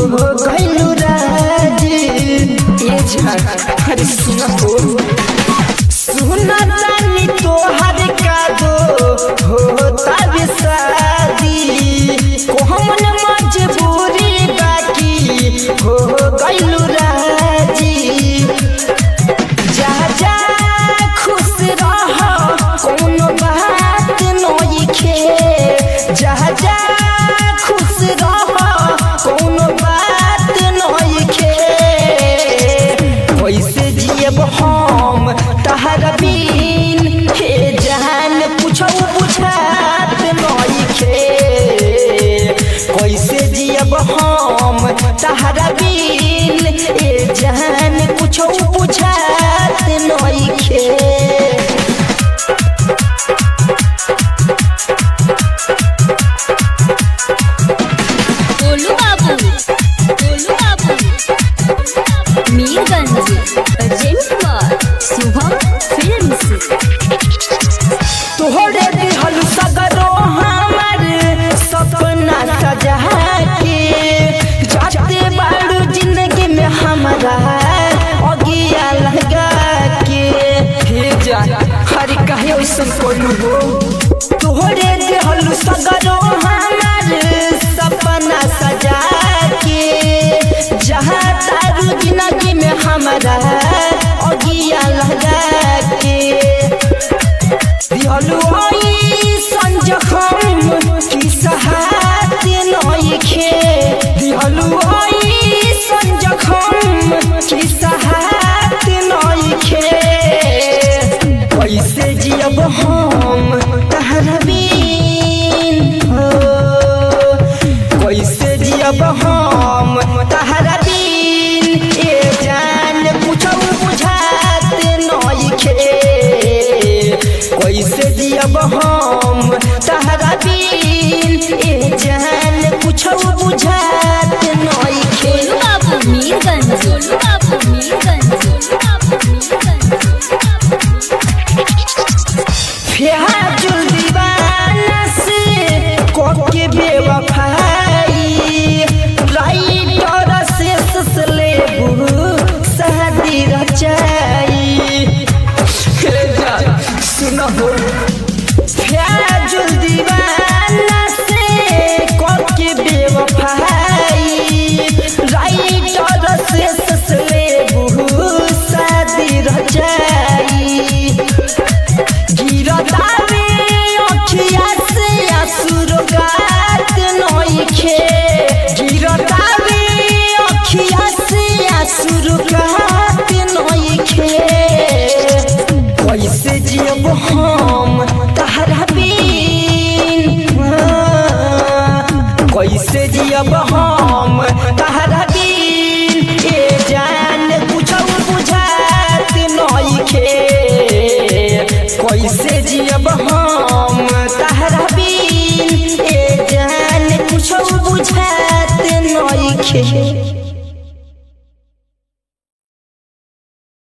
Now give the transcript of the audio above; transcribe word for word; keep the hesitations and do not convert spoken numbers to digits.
गइलू राजी ए जान हर सुना हो सुना जानी तोहर का दो होता शादी कोहमन मजबूरी बाकी हो गइलू राजी जा जा खुश रह कोनो बात नइखे जा जा खुश रह कोनो बात नइखे कैसे जियब हम तहरा बिन हे जान कुछ बुझात नइखे कैसे जियब हम तहरा बिन ए जान कुछ बुझात नइखे गोलू बाबू गोलू बाबू मीरगंज अर्जेंटवार शुभम फिल्म्स तोहरे दिहल सगरो हमार सपना सजा के जाते बाड़ू जिंदगी में हमारा अगिया लगा के हे जान हर कहे ओइसन कोलू हो तोहरे दिहल सगरो हमार सपना सजा के जहाँ तारू जिंदगी में हमारा अगिया लगा के दिहलु आई संजखम की सहात नइखे दिहलु आई संजखम की सहात नइखे कैसे जियब हम तहरा बिन हो कैसे जियब हम तहरा बिन ए जान कुछो बुझात नइखे कैसे जियब हम तहरा बिन ए जान कुछो बुझात नइखे गोलू बाबू मीरगंज गोलू बाबू मीरगंज गोलू बाबू मीरगंज फिहाजुल दीवाना से कोके बेवफाई राइटर से ससले शादी रचाई हे जान सुनो हो फिहाजुल दीवाना से कोके बेवफाई राइटर से ससले शादी रचाई गिरतावे अखिया से आसुरगात नइखे गिरतावे अखिया से आसुरगात नइखे कैसे जियब हम तहरा बिन कैसे जियब हम तहरा बिन ए जान कुछ बुझात नइखे कैसे जियब हम तहरा बिन ए जान कुछ बुझात नइखे।